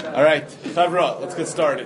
All right, Chavra, let's get started.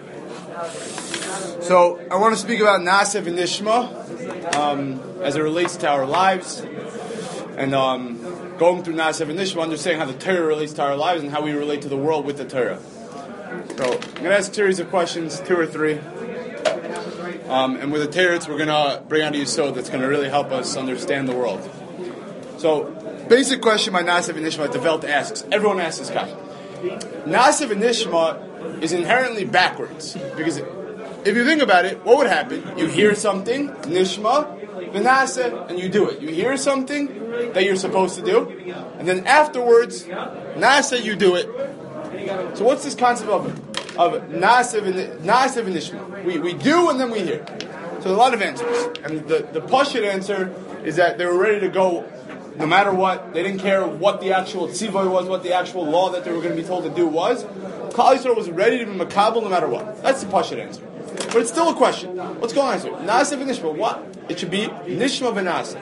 So I want to speak about Na'aseh v'Nishma as it relates to our lives, and going through Na'aseh v'Nishma, understanding how the Torah relates to our lives and how we relate to the world with the Torah. So I'm going to ask a series of questions, 2 or 3, and with the Torah, we're going to bring out a yesod that's going to really help us understand the world. So, basic question by Na'aseh v'Nishma that the Welt asks. Everyone asks this question. Na'aseh v'Nishma is inherently backwards, because if you think about it, what would happen? You hear something, Nishma, v'Na'aseh, and you do it. You hear something that you're supposed to do, and then afterwards, Na'aseh, you do it. So what's this concept of Na'aseh v'Nishma? We do and then we hear. So a lot of answers. And the Pashut answer is that they were ready to go no matter what. They didn't care what the actual tzivoy was, what the actual law that they were going to be told to do was. Klal Yisrael was ready to be makabel no matter what. That's the Pashut answer. But it's still a question. What's going on here? Na'aseh v'Nishma. What? It should be Nishma v'Na'aseh.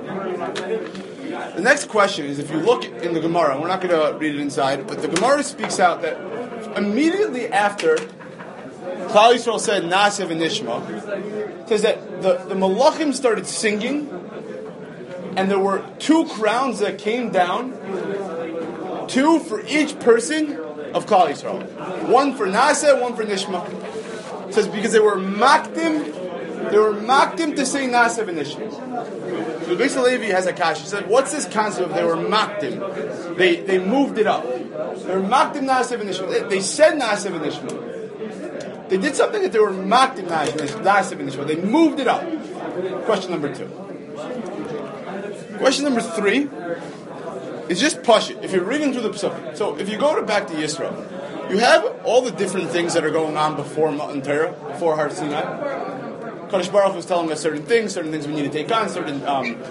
The next question is, if you look in the Gemara, we're not going to read it inside, but the Gemara speaks out that immediately after Klal Yisrael said Na'aseh v'Nishma, it says that the Malachim started singing, and there were 2 crowns that came down, 2 for each person of Klal Yisrael. 1 for Na'aseh, 1 for Nishma. It says because they were makdim to say Na'aseh v'Nishma. So the Beis Halevi has a kash. He said, what's this concept of they were makdim? They moved it up. They were makdim Na'aseh v'Nishma. They said Na'aseh v'Nishma. They did something that they were makdim Na'aseh v'Nishma. They moved it up. Question number 2. Question number 3 is just Pashut. If you're reading through the Pesachim, so if you go back to Yisrael, you have all the different things that are going on before Matan Torah, before Har Sinai. Kadosh Baruch was telling us certain things we need to take on, certain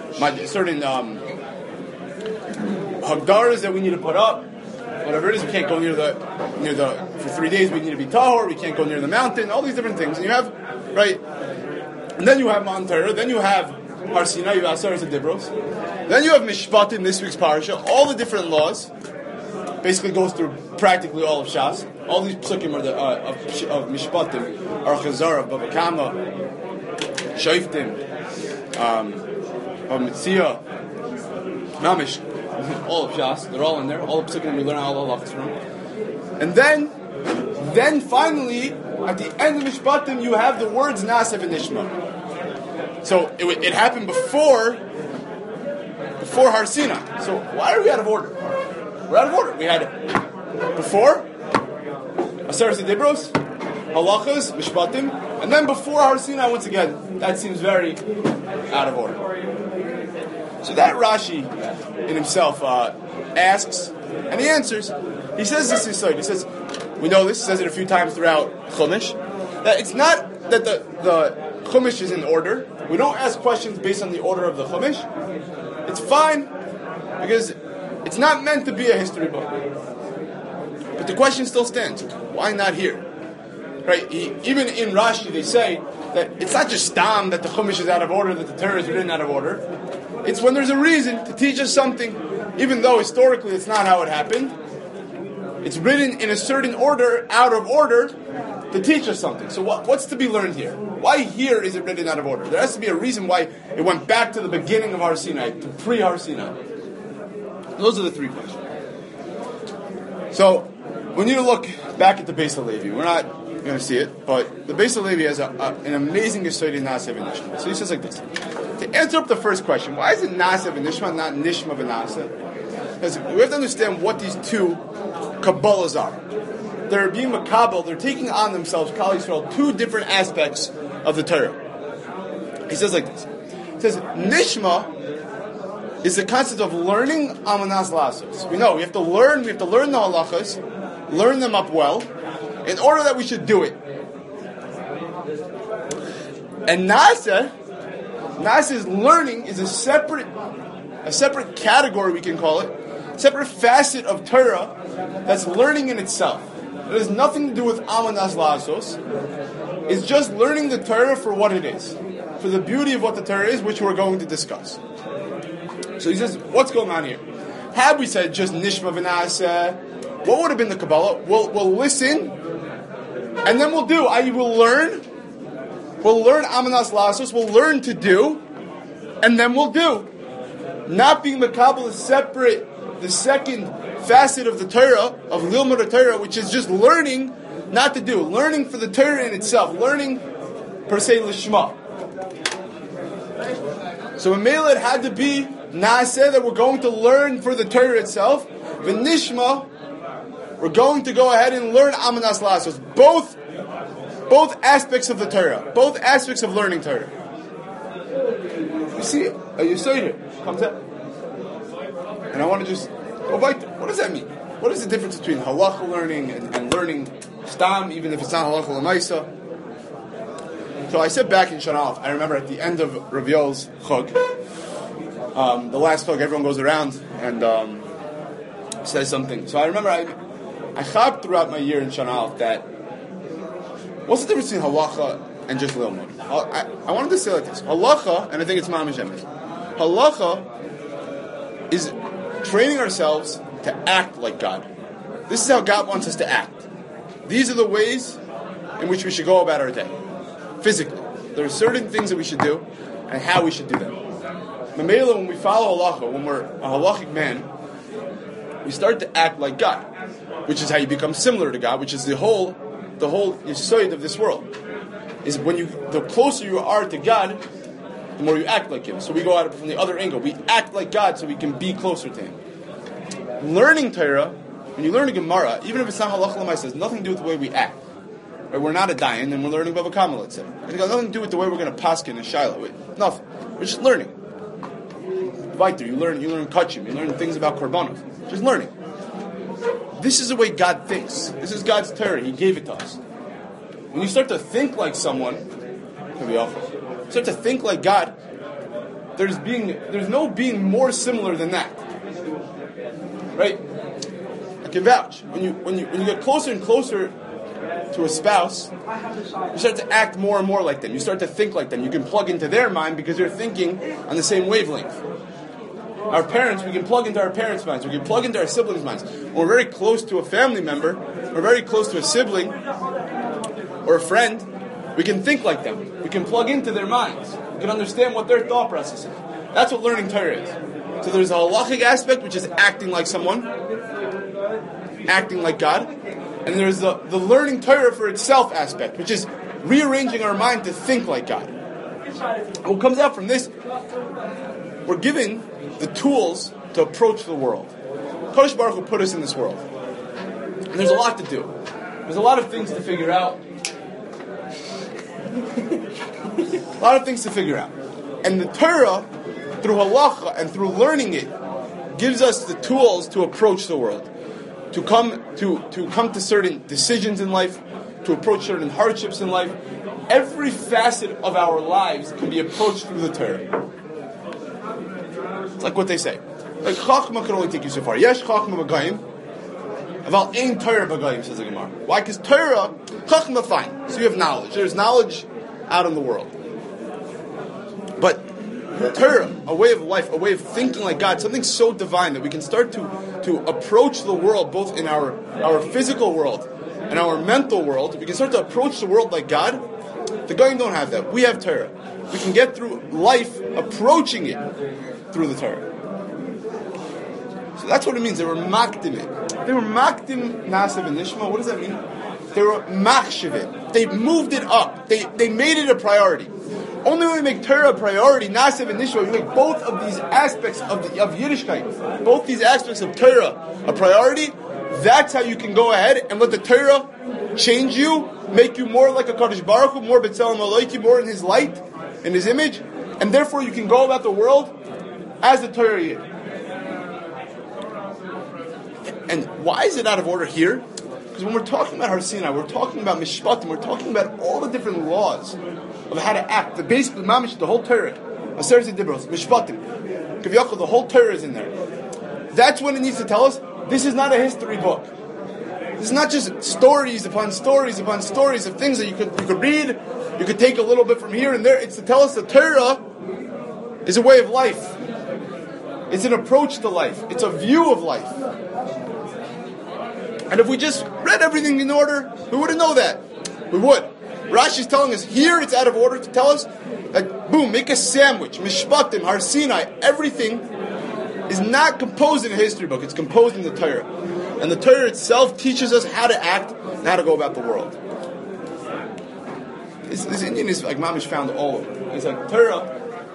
hagdaras that we need to put up, whatever it is. We can't go near the for 3 days. We need to be tahor. We can't go near the mountain. All these different things, and you have right. And then you have Matan Torah. Then you have Har Sinai. You have Asaras Dibros. Then you have Mishpat in this week's parasha. All the different laws. Basically goes through practically all of Shas. All these psukim are of Mishpatim, are Chazar, of Bava Kama, Shaiftim, of Mitzia, Mamish, all of Shas. They're all in there. All the psukim we learn all the halachas from. And then finally, at the end of Mishpatim, you have the words Na'aseh v'Nishma. So it happened before Har Sinai. So why are we out of order? We're out of order. We had before Asaras Dibros, Halachas, Mishpatim, and then before Har Sinai once again. That seems very out of order. So that Rashi in himself asks, and he answers. He says this is He says, we know this, he says it a few times throughout Chumash, that it's not that the Chumash is in order. We don't ask questions based on the order of the Chumash. It's fine, because it's not meant to be a history book. But the question still stands. Why not here? Right? Even in Rashi they say that it's not just stam that the Chumash is out of order, that the Torah is written out of order. It's when there's a reason to teach us something, even though historically it's not how it happened. It's written in a certain order, out of order, to teach us something. So what's to be learned here? Why here is it written out of order? There has to be a reason why it went back to the beginning of Har Sinai, to pre-Har Sinai. Those are the 3 questions. So, we need to look back at the Beis Halevi. We're not going to see it, but the Beis Halevi has an amazing yesod in Na'aseh v'Nishma. So he says like this. To answer up the first question, why is it Na'aseh v'Nishma, not Nishma v'Na'aseh? Because we have to understand what these 2 Kabbalahs are. They're being makabel, they're taking on themselves, Klal Yisrael, 2 different aspects of the Torah. He says like this. He says, Nishma is the concept of learning Amanas Lasos. We know we have to learn the halachas, learn them up well, in order that we should do it. And Na'aseh's learning is a separate category, we can call it, separate facet of Torah that's learning in itself. It has nothing to do with Amanas Lasos. It's just learning the Torah for what it is, for the beauty of what the Torah is, which we're going to discuss. So he says, what's going on here? Had we said just Nishma v'Na'aseh, what would have been the Kabbalah? We'll listen, and then we'll do. I will learn. We'll learn Amanas Lasos. We'll learn to do, and then we'll do. Not being the Kabbalah is separate. The second facet of the Torah, of Lilmud Torah, which is just learning, not to do. Learning for the Torah in itself. Learning, per se, Lishma. So in Mela it had to be Naaseh, that we're going to learn for the Torah itself. V'nishma, we're going to go ahead and learn Amanas Lasos. Both aspects of the Torah. Both aspects of learning Torah. You see it. You see it. Comes up. And I want to just go back. What does that mean? What is the difference between halacha learning and learning stam, even if it's not halacha l'maisa? So I said back in Shana Aleph, I remember at the end of Rav Yoel's chug, the last chug, everyone goes around and says something. So I remember I chabbed throughout my year in Shana Aleph that what's the difference between halacha and just lilmud? I wanted to say like this: halacha, and I think it's mamish emes. Halacha is training ourselves to act like God. This is how God wants us to act. These are the ways in which we should go about our day. Physically. There are certain things that we should do and how we should do them. Mamela, when we follow halacha, when we're a halachic man, we start to act like God, which is how you become similar to God, which is the whole yesod of this world. Is when the closer you are to God, the more you act like Him. So we go at it from the other angle. We act like God so we can be closer to Him. Learning Torah, when you learn a Gemara, even if it's not halacha l'maisa, it has nothing to do with the way we act. Right? We're not a dayan, and we're learning Bava Kama, let's say. It has nothing to do with the way we're going to paskin and shiloh. Nothing. We're just learning. Vayter, you learn kachim, you learn things about korbanos. Just learning. This is the way God thinks. This is God's Torah. He gave it to us. When you start to think like someone, it can be awful. You start to think like God, there's no being more similar than that. Right? I can vouch. When you get closer and closer to a spouse, you start to act more and more like them. You start to think like them. You can plug into their mind because you're thinking on the same wavelength. Our parents, we can plug into our parents' minds. We can plug into our siblings' minds. When we're very close to a family member, we're very close to a sibling or a friend, we can think like them. We can plug into their minds. We can understand what their thought process is. That's what learning Torah is. So there's a halachic aspect, which is acting like someone, acting like God. And there's the learning Torah for itself aspect, which is rearranging our mind to think like God. And what comes out from this, we're given the tools to approach the world. Kodesh Baruch Hu put us in this world. And there's a lot to do. There's a lot of things to figure out. A lot of things to figure out. And the Torah, through halacha and through learning it, gives us the tools to approach the world. To come to certain decisions in life, to approach certain hardships in life. Every facet of our lives can be approached through the Torah. It's like what they say. Like Chachma can only take you so far. Yesh Chachma b'gayim, aval ein Torah b'gayim, says the Gemara. Why? Because Torah, Chachma, fine. So you have knowledge. There's knowledge out in the world. But Torah, a way of life, a way of thinking like God, something so divine that we can start to approach the world, both in our physical world and our mental world. We can start to approach the world like God. The Goyim don't have that. We have Torah. We can get through life approaching it through the Torah. So that's what it means. They were makdim it. They were makdim Naaseh v'nishma. What does that mean? They were machshiv it. They moved it up. They made it a priority. Only when we make Torah a priority, Naaseh v'nishma, we make both of these aspects of Yiddishkeit, both these aspects of Torah a priority. That's how you can go ahead and let the Torah change you, make you more like a Kadosh Baruch Hu, more B'Tselem Aloiki, more in His light, in His image, and therefore you can go about the world as the Torah is. And why is it out of order here? Because when we're talking about Har Sinai, we're talking about Mishpatim, we're talking about all the different laws of how to act. Basically, Mamish, the whole Torah, Aseret Dibros, Mishpatim, Kaviyachol, the whole Torah is in there. That's when it needs to tell us, this is not a history book. This is not just stories upon stories upon stories of things that you could read, you could take a little bit from here and there. It's to tell us that Torah is a way of life. It's an approach to life. It's a view of life. And if we just read everything in order, we wouldn't know that. We would. Rashi's telling us here it's out of order to tell us that, boom, make a sandwich, Mishpatim, Har Sinai, everything is not composed in a history book, it's composed in the Torah. And the Torah itself teaches us how to act and how to go about the world. This Indian is like Mamish found all over. He's like, Torah.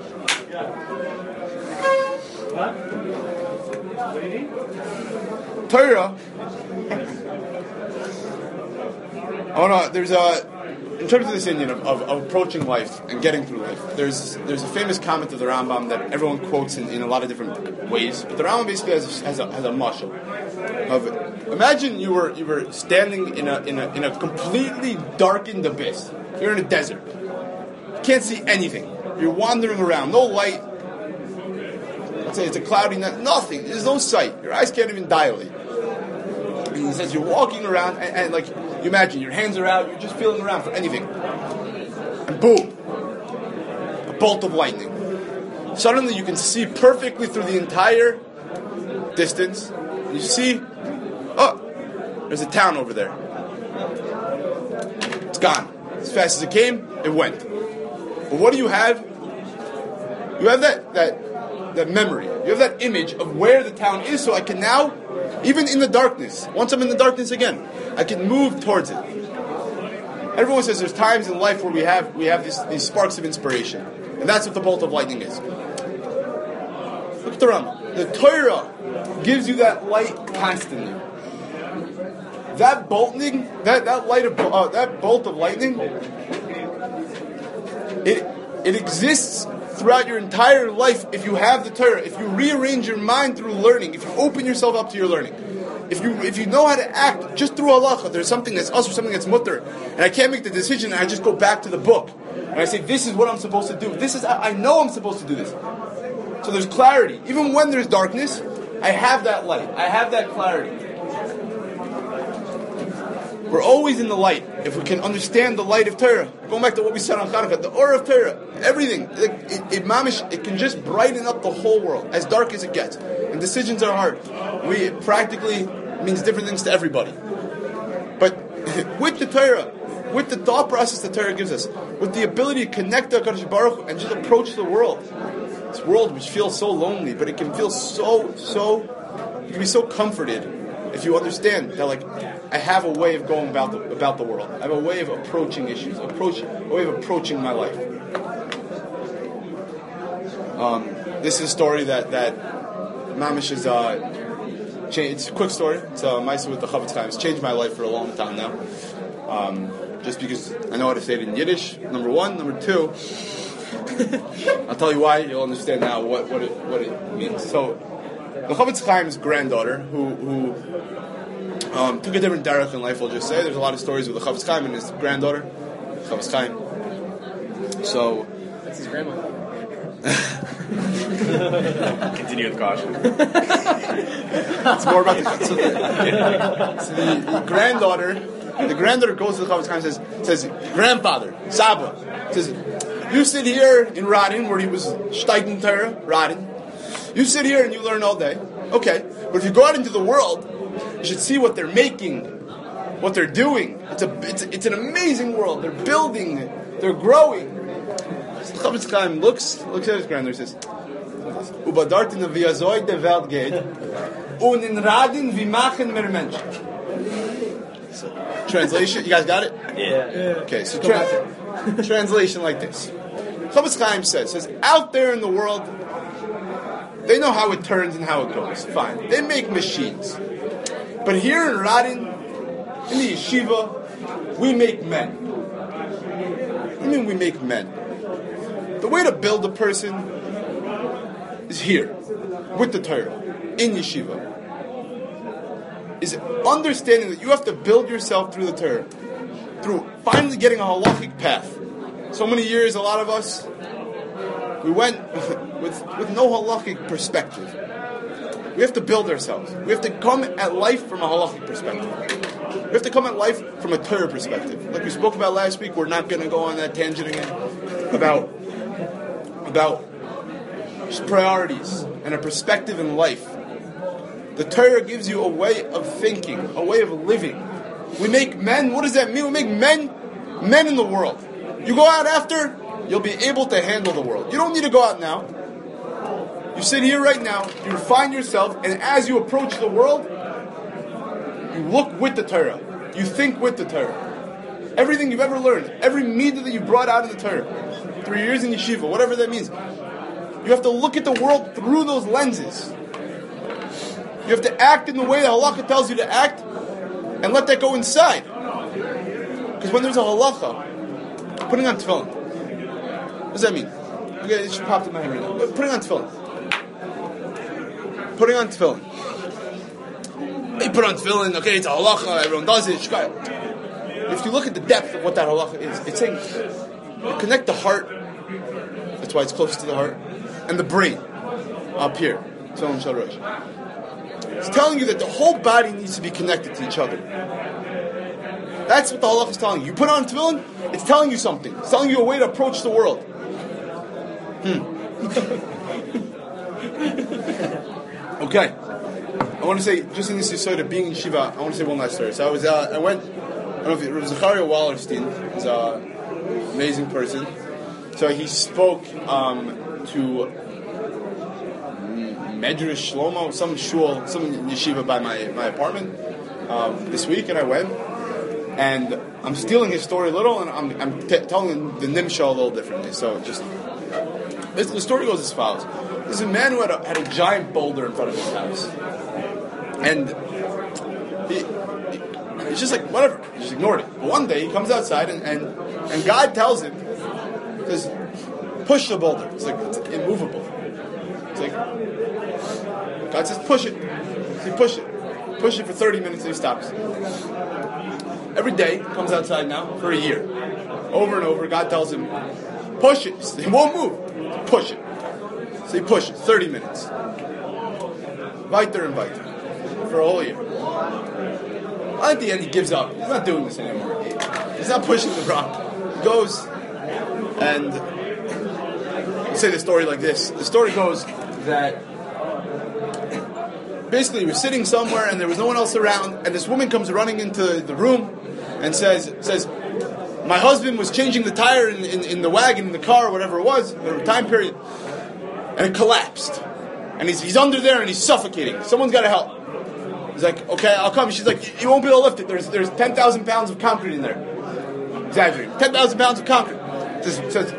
Torah. Oh no, there's in terms of this Indian of approaching life and getting through life, there's a famous comment of the Rambam that everyone quotes in a lot of different ways. But the Rambam basically has a mashal of, imagine you were standing in a completely darkened abyss. You're in a desert. You can't see anything. You're wandering around, no light. Let's say it's a cloudy night, nothing. There's no sight. Your eyes can't even dilate. And he says you're walking around and like you imagine your hands are out, you're just feeling around for anything. And boom, a bolt of lightning. Suddenly you can see perfectly through the entire distance. And you see, oh, there's a town over there. It's gone. As fast as it came, it went. But what do you have? You have that memory. You have that image of where the town is, so I can now, even in the darkness, once I'm in the darkness again, I can move towards it. Everyone says there's times in life where we have these sparks of inspiration. And that's what the bolt of lightning is. Look at the Rambam. The Torah gives you that light constantly. That bolting, that bolt of lightning, it exists throughout your entire life if you have the Torah, if you rearrange your mind through learning, if you open yourself up to your learning, if you know how to act just through halacha, there's something that's us or something that's mutter, and I can't make the decision, and I just go back to the book, and I say, this is what I'm supposed to do. I know I'm supposed to do this. So there's clarity. Even when there's darkness, I have that light. I have that clarity. We're always in the light. If we can understand the light of Torah, going back to what we said on Chanukah, the aura of Torah, everything, it can just brighten up the whole world, as dark as it gets. And decisions are hard. It practically means different things to everybody. But with the Torah, with the thought process the Torah gives us, with the ability to connect to HaKadosh Baruch Hu and just approach the world, this world which feels so lonely, but it can feel you can be so comforted if you understand that, like, I have a way of going about the world. I have a way of approaching issues, a way of approaching my life. This is a story that Mamish is changed. It's a quick story. It's a Maisa with the Chofetz Chaim. It's changed my life for a long time now. Just because I know how to say it in Yiddish, number one. Number two, I'll tell you why. You'll understand now what it means. So, the Chofetz Chaim's granddaughter, who took a different derech in life, we'll just say. There's a lot of stories with the Chofetz Chaim and his granddaughter, Chofetz Chaim. So, that's his grandma. Continue with caution. It's more about the granddaughter. The granddaughter goes to the Chofetz Chaim and says, grandfather, Saba, says, you sit here in Radin, where he was Steigen Torah, Radin. You sit here and you learn all day. Okay. But if you go out into the world, you should see what they're making, what they're doing. It's an amazing world. They're building, they're growing. So Chofetz Chaim looks at his granddaughter and says, Ubadart in the Viazoid de Welt geht, und in Radin wie machen wir Menschen. Translation, you guys got it? Yeah. Okay, so translation like this. Chofetz Chaim says, out there in the world, they know how it turns and how it goes. Fine. They make machines. But here in Radin, in the yeshiva, we make men. I mean, we make men. The way to build a person is here, with the Torah, in yeshiva. Is understanding that you have to build yourself through the Torah, through finally getting a halachic path. So many years, a lot of us, we went with no halachic perspective. We have to build ourselves. We have to come at life from a halachic perspective. We have to come at life from a Torah perspective. Like we spoke about last week, we're not going to go on that tangent again about just priorities and a perspective in life. The Torah gives you a way of thinking, a way of living. We make men, what does that mean? We make men in the world. You go out after, you'll be able to handle the world. You don't need to go out now. You sit here right now, you refine yourself, and as you approach the world, you look with the Torah. You think with the Torah. Everything you've ever learned, every midah that you brought out of the Torah, 3 years in yeshiva, whatever that means, you have to look at the world through those lenses. You have to act in the way the halakha tells you to act, and let that go inside. Because when there's a halakha, putting on tefillin, what does that mean? Okay, it should pop in my head right now. Putting on tefillin. Putting on tefillin. You put on tefillin, okay, it's a halakha, everyone does it, shkaya. If you look at the depth of what that halakha is, it's saying, connect the heart, that's why it's close to the heart, and the brain, up here. It's telling you that the whole body needs to be connected to each other. That's what the halakha is telling you. You put on tefillin, it's telling you something. It's telling you a way to approach the world. Okay. I want to say, just in this sort of being in Shiva, I want to say one last story. So I don't know if it was Zachariah Wallerstein, he's an amazing person. So he spoke to Medrash Shlomo, some shul, some yeshiva by my apartment this week, and I went, and I'm stealing his story a little, and I'm telling the nimsha a little differently. So just basically, the story goes as follows: there's a man who had a giant boulder in front of his house, and he's just like, whatever, he just ignored it. But one day he comes outside, and God tells him, says, push the boulder. It's like, it's immovable. It's like, God says, push it. So he push it for 30 minutes, and he stops. Every day he comes outside now for a year, over and over. God tells him, push it. He won't move. Push it. So he pushes 30 minutes. Weiter and weiter for a whole year. At the end, he gives up. He's not doing this anymore. He's not pushing the rock. He goes, and I'll say the story like this. The story goes that basically he was sitting somewhere and there was no one else around, and this woman comes running into the room and says, my husband was changing the tire in the wagon, in the car, whatever it was, the time period, and it collapsed. And he's under there and he's suffocating. Someone's got to help. He's like, okay, I'll come. She's like, you won't be able to lift it. There's 10,000 pounds of concrete in there. Exaggerating. 10,000 pounds of concrete. Says,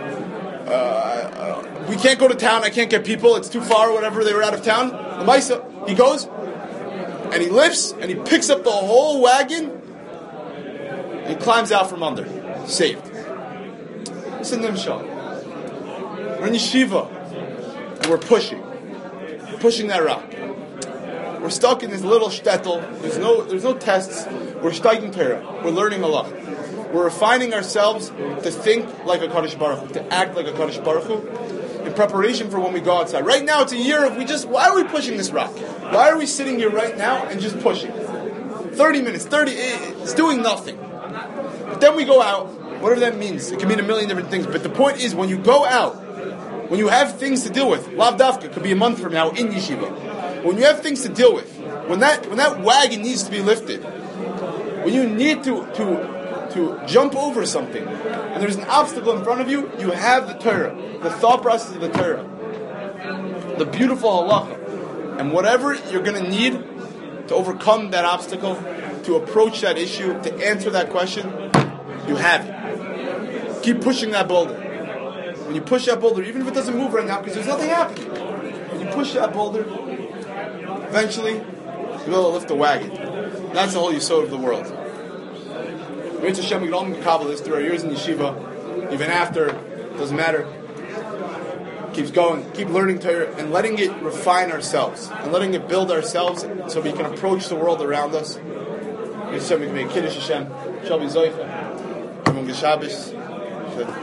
we can't go to town. I can't get people. It's too far, whatever. They were out of town. The Maisa, he goes, and he lifts, and he picks up the whole wagon, and he climbs out from under. Saved. Listen to him, Sean. We're in yeshiva, and we're pushing that rock. We're stuck in this little shtetl. There's no tests. We're studying Torah. We're learning Allah. We're refining ourselves to think like a Kadosh Baruch Hu, to act like a Kadosh Baruch Hu, in preparation for when we go outside. Right now, it's a year of why are we pushing this rock? Why are we sitting here right now and just pushing? 30 minutes, it's doing nothing. But then we go out, whatever that means. It can mean a million different things. But the point is, when you go out, when you have things to deal with, Lav Dafka could be a month from now in yeshiva. When you have things to deal with, when that wagon needs to be lifted, when you need to jump over something, and there's an obstacle in front of you, you have the Torah, the thought process of the Torah, the beautiful halacha, and whatever you're going to need to overcome that obstacle, to approach that issue, to answer that question, you have it. Keep pushing that boulder. When you push that boulder, even if it doesn't move right now, because there's nothing happening, when you push that boulder, eventually, you'll be able to lift the wagon. That's the whole yesod of the world. Mitzvah Hashem, we can all be Kabbalists through our years in yeshiva, even after, doesn't matter. Keeps going, keep learning Torah, and letting it refine ourselves, and letting it build ourselves, so we can approach the world around us. Mitzvah Hashem, we can make Kiddush Hashem, Shal B'Zoicha, Everyone get Shabbos.